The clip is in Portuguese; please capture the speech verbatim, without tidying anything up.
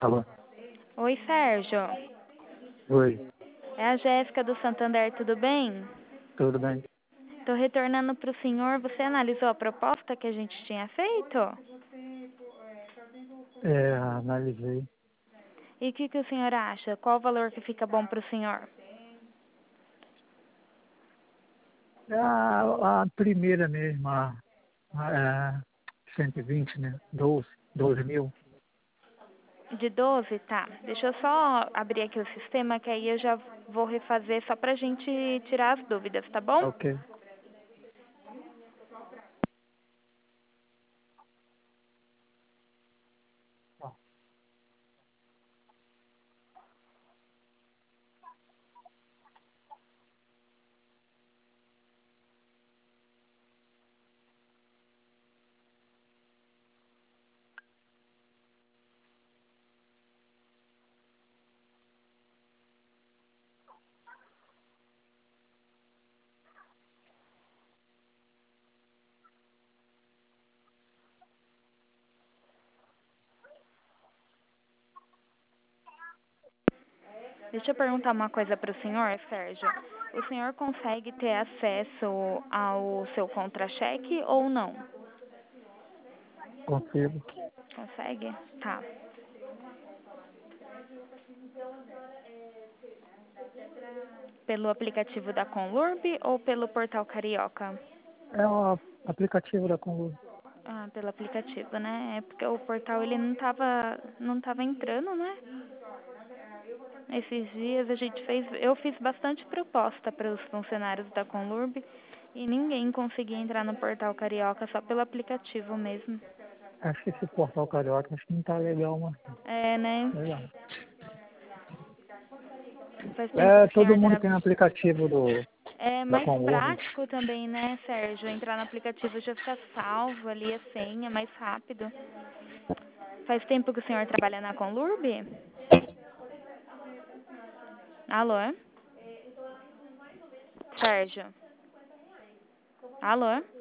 Alô? Oi, Sérgio. Oi, É a Jéssica do Santander, tudo bem? tudo bem? Estou retornando para o senhor. Você analisou a proposta que a gente tinha feito? É, analisei. E o que, que o senhor acha? Qual o valor que fica bom para o senhor? É a, a primeira mesmo, a, a, é, cento e vinte, né? doze, doze mil. De doze, tá. Deixa eu só abrir aqui o sistema, que aí eu já vou refazer só para a gente tirar as dúvidas, tá bom? Ok. Deixa eu perguntar uma coisa para o senhor, Sérgio. O senhor consegue ter acesso ao seu contra-cheque ou não? Consigo. Consegue? Tá. Pelo aplicativo da Conlurb ou pelo portal Carioca? É o aplicativo da Conlu. Ah, pelo aplicativo, né? É porque o portal ele não tava, não tava entrando, né? Esses dias a gente fez, eu fiz bastante proposta para os funcionários da Conlurb e ninguém conseguia entrar no portal Carioca só pelo aplicativo mesmo. Acho que esse portal carioca acho que não tá legal, mas É, né? legal. Faz tempo É, que o todo senhor mundo tra... tem aplicativo do, É da mais Conlu. prático também, né, Sérgio? Entrar no aplicativo já fica salvo ali a senha, mais rápido. Faz tempo que o senhor trabalha na Conlurb? Alô? Sérgio? Alô?